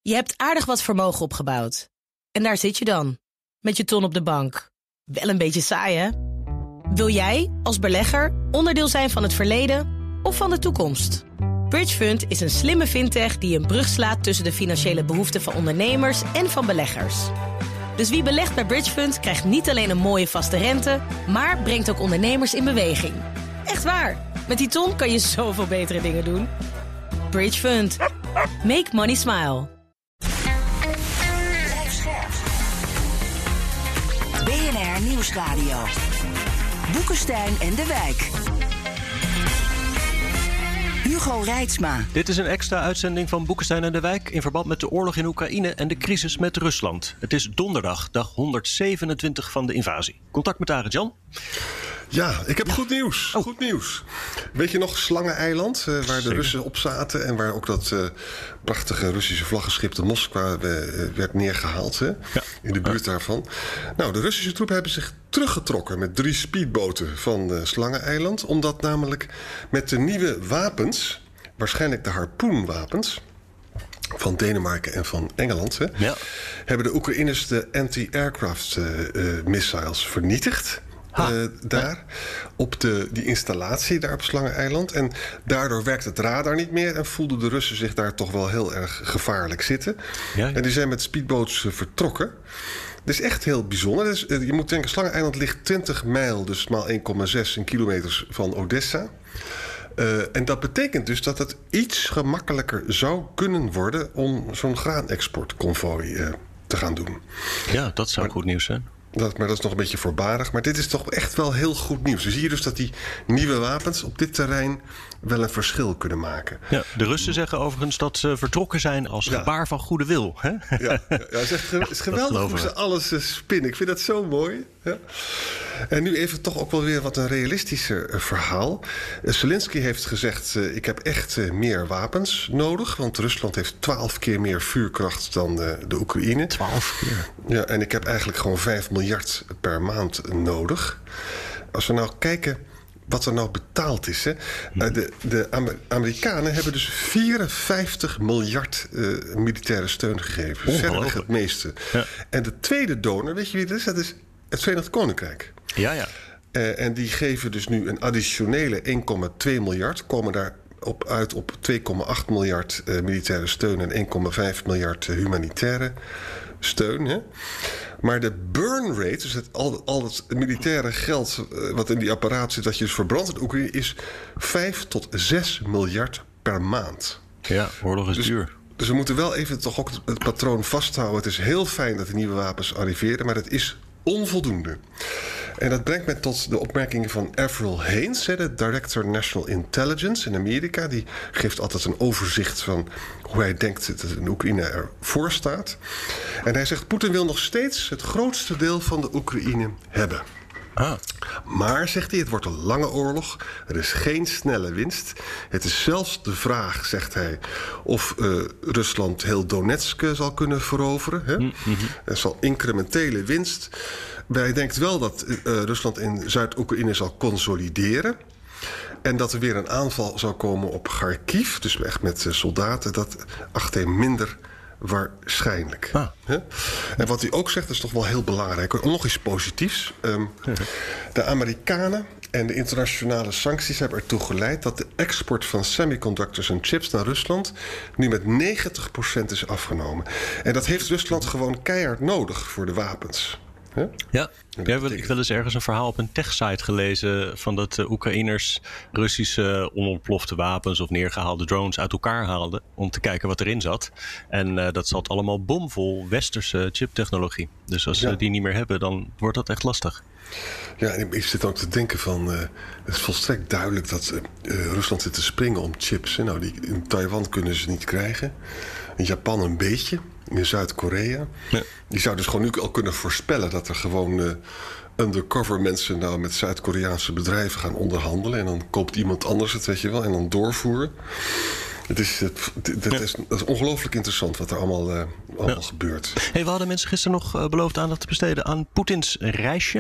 Je hebt aardig wat vermogen opgebouwd. En daar zit je dan, met je ton op de bank. Wel een beetje saai, hè? Wil jij, als belegger, onderdeel zijn van het verleden of van de toekomst? Bridgefund is een slimme fintech die een brug slaat tussen de financiële behoeften van ondernemers en van beleggers. Dus wie belegt bij Bridgefund krijgt niet alleen een mooie vaste rente, maar brengt ook ondernemers in beweging. Echt waar, met die ton kan je zoveel betere dingen doen. Bridgefund. Make money smile. BNR Nieuwsradio. Boekenstein en de Wijk. Hugo Reitsma. Dit is een extra uitzending van Boekenstein en de Wijk in verband met de oorlog in Oekraïne en de crisis met Rusland. Het is donderdag, dag 127 van de invasie. Contact met Arend-Jan. Ja, ik heb goed nieuws. Oh. Goed nieuws. Weet je nog Slangeneiland, waar de Russen op zaten en waar ook dat prachtige Russische vlaggenschip de Moskwa werd neergehaald, hè? Ja. In de buurt daarvan. Nou, de Russische troepen hebben zich teruggetrokken met 3 speedboten van Slangeneiland, omdat namelijk met de nieuwe wapens, waarschijnlijk de harpoenwapens van Denemarken en van Engeland, hè, hebben de Oekraïners de anti-aircraft missiles vernietigd. Daar, op die installatie daar op Slangeneiland. En daardoor werkt het radar niet meer en voelden de Russen zich daar toch wel heel erg gevaarlijk zitten. Ja. En die zijn met speedboats vertrokken. Dat is echt heel bijzonder. Dus, je moet denken, Slangeneiland ligt 20 mijl, dus maal 1,6 kilometers van Odessa. En dat betekent dus dat het iets gemakkelijker zou kunnen worden om zo'n graanexportconvooi te gaan doen. Ja, dat zou goed nieuws zijn. Maar dat is nog een beetje voorbarig. Maar dit is toch echt wel heel goed nieuws. Dan zie je dus dat die nieuwe wapens op dit terrein wel een verschil kunnen maken. Ja, de Russen zeggen overigens dat ze vertrokken zijn als gebaar van goede wil. Hè? Ja, het is geweldig hoe ze alles spinnen. Ik vind dat zo mooi. Ja. En nu even toch ook wel weer wat een realistischer verhaal. Zelensky heeft gezegd, ik heb echt meer wapens nodig. Want Rusland heeft 12 keer meer vuurkracht dan de Oekraïne. 12 keer? Ja, en ik heb eigenlijk gewoon 5 miljard per maand nodig. Als we nou kijken wat er nou betaald is. Hè. De Amerikanen hebben dus 54 miljard militaire steun gegeven. Verreweg het meeste. Ja. En de tweede donor, weet je wie dat is? Dat is het Verenigd Koninkrijk. Ja. En die geven dus nu een additionele 1,2 miljard. Komen daar uit op 2,8 miljard militaire steun en 1,5 miljard humanitaire steun. Hè? Maar de burn rate, dus al het militaire geld wat in die apparaat zit, dat je dus verbrandt in Oekraïne, is 5 tot 6 miljard per maand. Ja, oorlog is duur. Dus we moeten wel even toch ook het patroon vasthouden. Het is heel fijn dat de nieuwe wapens arriveren, maar het is onvoldoende. En dat brengt me tot de opmerkingen van Avril Haines, de Director National Intelligence in Amerika. Die geeft altijd een overzicht van hoe hij denkt dat de Oekraïne ervoor staat. En hij zegt, Poetin wil nog steeds het grootste deel van de Oekraïne hebben. Maar, zegt hij, het wordt een lange oorlog. Er is geen snelle winst. Het is zelfs de vraag, zegt hij, of Rusland heel Donetsk zal kunnen veroveren. Hè? Er zal incrementele winst. Hij denkt wel dat Rusland in Zuid-Oekraïne zal consolideren. En dat er weer een aanval zou komen op Kharkiv, dus echt met soldaten. Dat acht hij minder waarschijnlijk. En wat hij ook zegt, is toch wel heel belangrijk. Nog iets positiefs. De Amerikanen en de internationale sancties hebben ertoe geleid dat de export van semiconductors en chips naar Rusland nu met 90% is afgenomen. En dat heeft Rusland gewoon keihard nodig voor de wapens. Ja, ik heb wel eens ergens een verhaal op een tech-site gelezen van dat Oekraïners Russische onontplofte wapens of neergehaalde drones uit elkaar haalden om te kijken wat erin zat. En dat zat allemaal bomvol westerse chiptechnologie. Dus als ze die niet meer hebben, dan wordt dat echt lastig. Ja, en ik zit ook te denken van, het is volstrekt duidelijk dat Rusland zit te springen om chips. Nou, in Taiwan kunnen ze niet krijgen. In Japan een beetje. In Zuid-Korea. Ja. Die zou dus gewoon nu al kunnen voorspellen dat er gewoon undercover mensen nou met Zuid-Koreaanse bedrijven gaan onderhandelen. En dan koopt iemand anders het, weet je wel, en dan doorvoeren. Dat is ongelooflijk interessant wat er allemaal gebeurt. Hey, we hadden mensen gisteren nog beloofd aandacht te besteden aan Poetins reisje.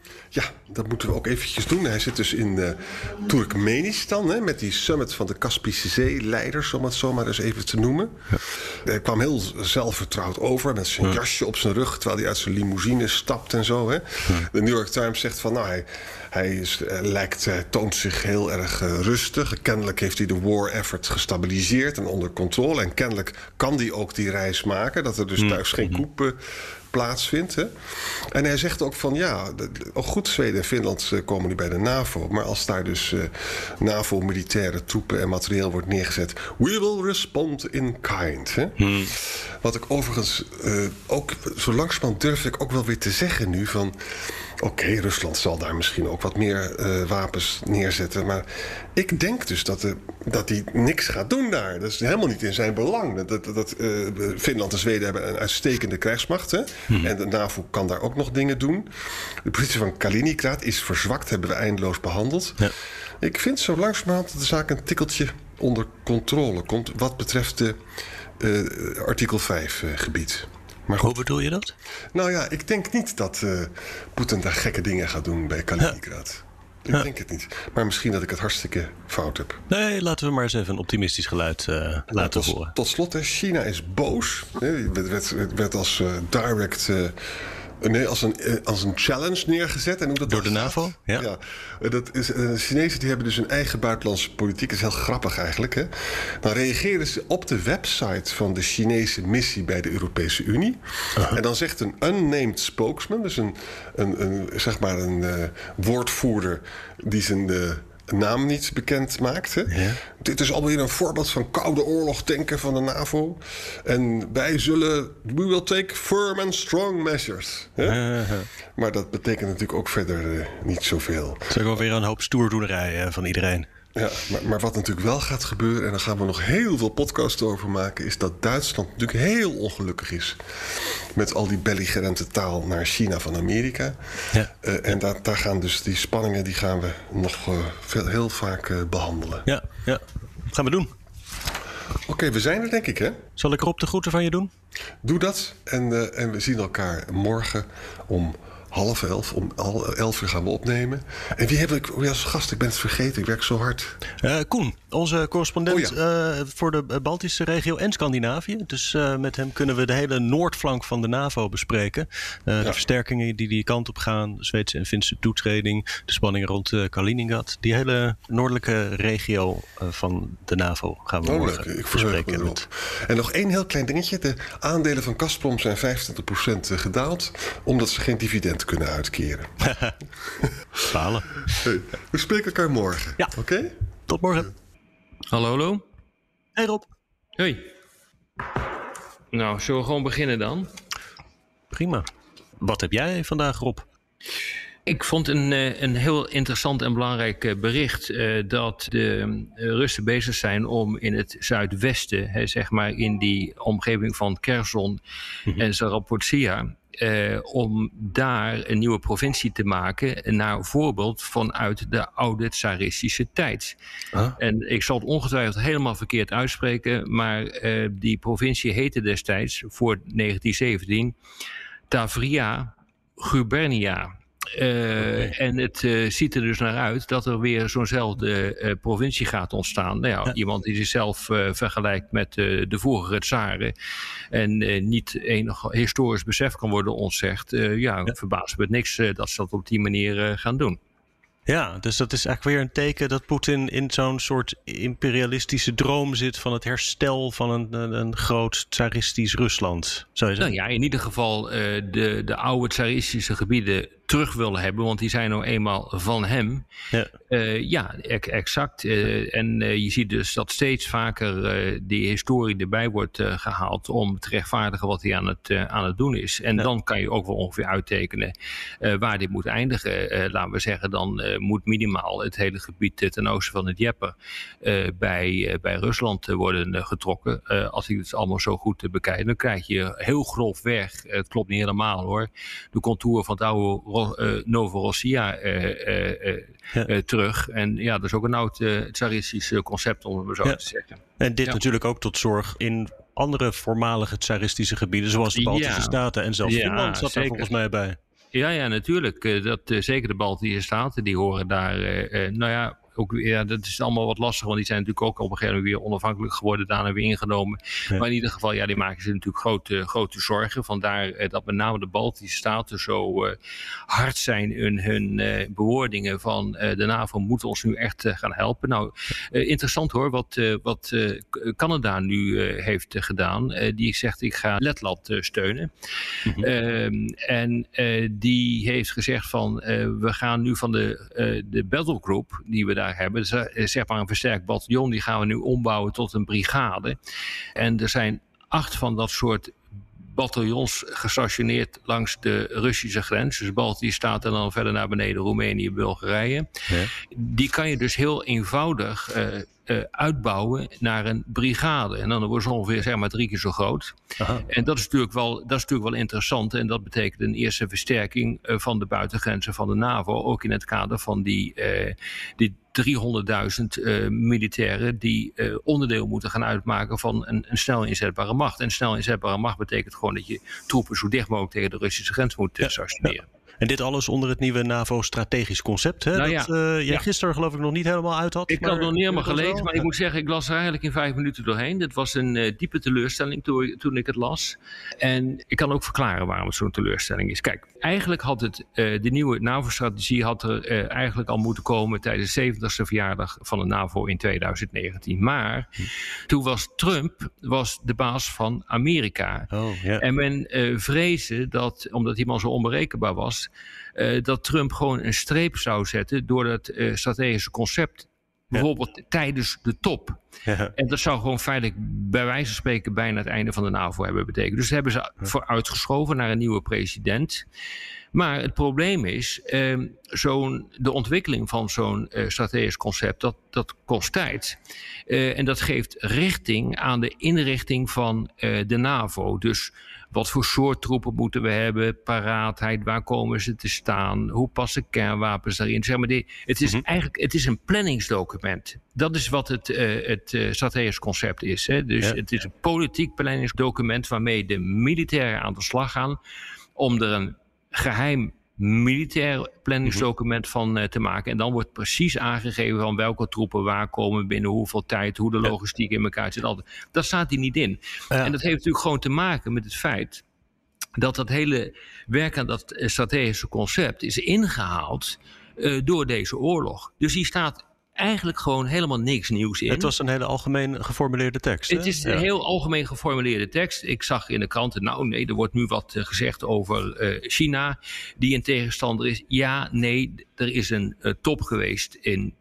Ja, dat moeten we ook eventjes doen. Hij zit dus in Turkmenistan, met die summit van de Kaspische Zee-leiders, om het zo maar eens even te noemen. Ja. Hij kwam heel zelfvertrouwd over met zijn jasje op zijn rug, terwijl hij uit zijn limousine stapt en zo. Hè. Ja. De New York Times zegt van, hij toont zich heel erg rustig. Kennelijk heeft hij de war effort gestabiliseerd en onder controle. En kennelijk kan hij ook die reis maken, dat er dus thuis geen coup plaatsvindt. Hè? En hij zegt ook van goed, Zweden en Finland komen nu bij de NAVO. Maar als daar dus NAVO-militaire troepen en materieel wordt neergezet, we will respond in kind. Hè? Wat ik overigens ook zo langzamerhand durf ik ook wel weer te zeggen nu van, oké, Rusland zal daar misschien ook wat meer wapens neerzetten. Maar ik denk dus dat hij niks gaat doen daar. Dat is helemaal niet in zijn belang. Finland en Zweden hebben een uitstekende krijgsmacht. Hè? En de NAVO kan daar ook nog dingen doen. De positie van Kaliningrad is verzwakt, hebben we eindeloos behandeld. Ja. Ik vind zo langzamerhand dat de zaak een tikkeltje onder controle komt wat betreft de artikel 5 gebied. Maar hoe bedoel je dat? Nou ja, ik denk niet dat Poetin daar gekke dingen gaat doen bij Kaliningrad. Ik denk het niet. Maar misschien dat ik het hartstikke fout heb. Nee, laten we maar eens even een optimistisch geluid laten horen. Tot slot, China is boos. Het werd als direct... als een challenge neergezet. En hoe dat door de NAVO? Ja. De Chinezen die hebben dus een eigen buitenlandse politiek. Dat is heel grappig eigenlijk. Hè? Dan reageren ze op de website van de Chinese missie bij de Europese Unie. Uh-huh. En dan zegt een unnamed spokesman, dus een woordvoerder die zijn naam niet bekend maakt. Hè? Ja. Dit is alweer een voorbeeld van koude oorlogdenken van de NAVO. En we will take firm and strong measures. Hè? Maar dat betekent natuurlijk ook verder niet zoveel. Het is ook wel weer een hoop stoerdoenerij van iedereen. Ja, maar wat natuurlijk wel gaat gebeuren, en daar gaan we nog heel veel podcasts over maken, is dat Duitsland natuurlijk heel ongelukkig is met al die belligerente taal naar China van Amerika. Ja. En daar gaan dus die spanningen, die gaan we nog heel vaak behandelen. Ja, gaan we doen. Oké, we zijn er denk ik, hè? Zal ik Rob de groeten van je doen? Doe dat. En we zien elkaar morgen om 10:30. Om 11 uur gaan we opnemen. En wie heb ik als gast? Ik ben het vergeten. Ik werk zo hard. Koen, onze correspondent voor de Baltische regio en Scandinavië. Dus met hem kunnen we de hele noordflank van de NAVO bespreken. De versterkingen die kant op gaan. De Zweedse en Finse toetreding. De spanningen rond Kaliningrad. Die hele noordelijke regio van de NAVO gaan we morgen bespreken. En nog één heel klein dingetje. De aandelen van Gazprom zijn 25% gedaald. Omdat ze geen dividend kunnen uitkeren. Falen. Hey, we spreken elkaar morgen. Ja. Oké? Tot morgen. Hallo. Hey Rob. Hoi. Nou, zullen we gewoon beginnen dan? Prima. Wat heb jij vandaag, Rob? Ik vond een heel interessant en belangrijk bericht dat de Russen bezig zijn om in het zuidwesten, zeg maar in die omgeving van Kherson en Zaporizhzhia, om daar een nieuwe provincie te maken naar voorbeeld vanuit de oude tsaristische tijd. En ik zal het ongetwijfeld helemaal verkeerd uitspreken, maar die provincie heette destijds voor 1917 Tavria Gubernia. En het ziet er dus naar uit dat er weer zo'nzelfde provincie gaat ontstaan. Nou ja, iemand die zichzelf vergelijkt met de vorige tsaren en niet enig historisch besef kan worden ontzegd. Verbaast me het niks dat ze dat op die manier gaan doen. Ja, dus dat is eigenlijk weer een teken dat Poetin in zo'n soort imperialistische droom zit van het herstel van een groot tsaristisch Rusland, zou je zeggen? Nou ja, in ieder geval de oude tsaristische gebieden terug willen hebben, want die zijn nou eenmaal van hem. Ja, exact. En je ziet dus dat steeds vaker die historie erbij wordt gehaald om te rechtvaardigen wat hij aan het doen is. En dan kan je ook wel ongeveer uittekenen waar dit moet eindigen. Laten we zeggen, dan moet minimaal het hele gebied ten oosten van het Dnieper bij Rusland worden getrokken. Als ik het allemaal zo goed bekijk, dan krijg je heel grofweg, het klopt niet helemaal hoor, de contouren van het oude Novorossiya terug. En ja, dat is ook een oud tsaristisch concept, om het maar zo te zeggen. En dit natuurlijk ook tot zorg in andere voormalige tsaristische gebieden, zoals de Baltische Staten en zelfs Finland zat daar volgens mij bij. Ja, natuurlijk. Zeker de Baltische Staten, die horen daar... dat is allemaal wat lastig, want die zijn natuurlijk ook op een gegeven moment weer onafhankelijk geworden, daarna weer ingenomen. Ja. Maar in ieder geval, die maken zich natuurlijk grote zorgen. Vandaar dat met name de Baltische Staten zo hard zijn in hun bewoordingen van de NAVO moet ons nu echt gaan helpen. Nou, interessant hoor, wat Canada nu heeft gedaan. Die zegt, ik ga Letland steunen. En die heeft gezegd van, we gaan nu van de battlegroup die we daar hebben, zeg maar een versterkt bataljon, die gaan we nu ombouwen tot een brigade. En er zijn 8 van dat soort bataljons gestationeerd langs de Russische grens. Dus Baltische Staten en dan verder naar beneden Roemenië, Bulgarije. Ja. Die kan je dus heel eenvoudig uitbouwen naar een brigade. En dan wordt ze ongeveer zeg maar 3 keer zo groot. Aha. En dat is natuurlijk wel interessant. En dat betekent een eerste versterking van de buitengrenzen van de NAVO. Ook in het kader van die 300.000 militairen die onderdeel moeten gaan uitmaken van een snel inzetbare macht. En snel inzetbare macht betekent gewoon dat je troepen zo dicht mogelijk tegen de Russische grens moet stationeren. Ja. En dit alles onder het nieuwe NAVO-strategisch concept, hè? Dat jij gisteren geloof ik nog niet helemaal uit had. Ik had het nog niet helemaal gelezen, maar ik moet zeggen, ik las er eigenlijk in 5 minuten doorheen. Dat was een diepe teleurstelling toen ik het las. En ik kan ook verklaren waarom het zo'n teleurstelling is. Kijk, eigenlijk had de nieuwe NAVO-strategie eigenlijk al moeten komen tijdens de 70ste verjaardag van de NAVO in 2019. Maar toen was Trump de baas van Amerika. En men vreesde dat, omdat die man zo onberekenbaar was, dat Trump gewoon een streep zou zetten door dat strategische concept. Bijvoorbeeld tijdens de top. Ja. En dat zou gewoon feitelijk bij wijze van spreken bijna het einde van de NAVO hebben betekend. Dus dat hebben ze vooruitgeschoven naar een nieuwe president. Maar het probleem is, de ontwikkeling van zo'n strategisch concept, dat kost tijd. En dat geeft richting aan de inrichting van de NAVO. Dus wat voor soort troepen moeten we hebben? Paraatheid, waar komen ze te staan? Hoe passen kernwapens daarin? Zeg maar het is een planningsdocument. Dat is wat het strategisch concept is. Hè? Dus het is een politiek planningsdocument waarmee de militairen aan de slag gaan om er een geheim militair planningsdocument van te maken. En dan wordt precies aangegeven van welke troepen waar komen, binnen hoeveel tijd, hoe de logistiek in elkaar zit. Dat staat hier niet in. Ja. En dat heeft natuurlijk gewoon te maken met het feit dat hele werk aan dat strategische concept is ingehaald door deze oorlog. Dus hier staat eigenlijk gewoon helemaal niks nieuws in. Het was een hele algemeen geformuleerde tekst. Het is een heel algemeen geformuleerde tekst. Ik zag in de kranten, er wordt nu wat gezegd over China, die een tegenstander is. Ja, nee, er is een top geweest in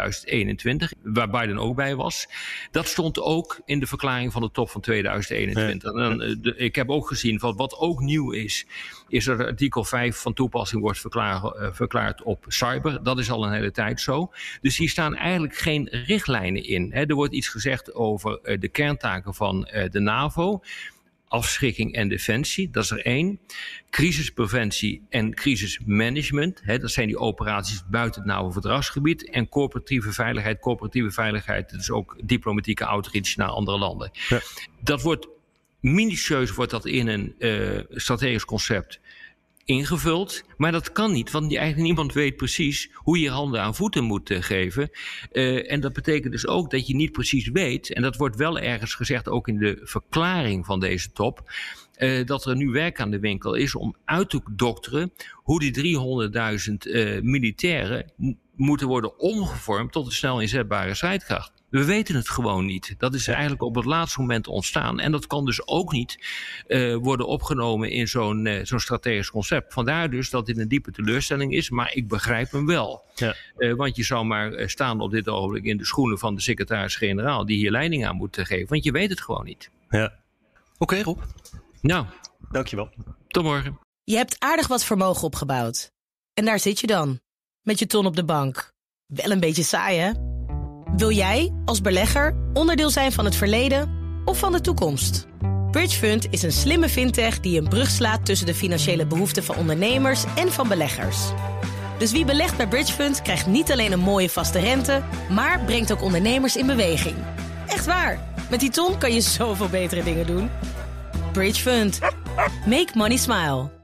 2021, waar Biden ook bij was. Dat stond ook in de verklaring van de top van 2021. Ja. Ik heb ook gezien, wat ook nieuw is dat artikel 5 van toepassing wordt verklaard op cyber. Dat is al een hele tijd zo. Dus hier staan eigenlijk geen richtlijnen in. Er wordt iets gezegd over de kerntaken van de NAVO. Afschrikking en defensie, dat is er 1. Crisispreventie en crisismanagement, dat zijn die operaties buiten het NAVO-verdragsgebied. En corporatieve veiligheid, dat is ook diplomatieke outreach naar andere landen. Ja. Dat wordt minutieus in een strategisch concept ingevuld, maar dat kan niet, want eigenlijk niemand weet precies hoe je handen aan voeten moet geven. En dat betekent dus ook dat je niet precies weet, en dat wordt wel ergens gezegd ook in de verklaring van deze top, dat er nu werk aan de winkel is om uit te dokteren hoe die 300.000 militairen moeten worden omgevormd tot een snel inzetbare strijdkracht. We weten het gewoon niet. Dat is eigenlijk op het laatste moment ontstaan. En dat kan dus ook niet worden opgenomen in zo'n strategisch concept. Vandaar dus dat dit een diepe teleurstelling is. Maar ik begrijp hem wel. Ja. Want je zou maar staan op dit ogenblik in de schoenen van de secretaris-generaal die hier leiding aan moet geven. Want je weet het gewoon niet. Ja. Oké, Rob. Nou. Dankjewel. Tot morgen. Je hebt aardig wat vermogen opgebouwd. En daar zit je dan. Met je ton op de bank. Wel een beetje saai, hè? Wil jij, als belegger, onderdeel zijn van het verleden of van de toekomst? Bridgefund is een slimme fintech die een brug slaat tussen de financiële behoeften van ondernemers en van beleggers. Dus wie belegt bij Bridgefund krijgt niet alleen een mooie vaste rente, maar brengt ook ondernemers in beweging. Echt waar, met die ton kan je zoveel betere dingen doen. Bridgefund. Make money smile.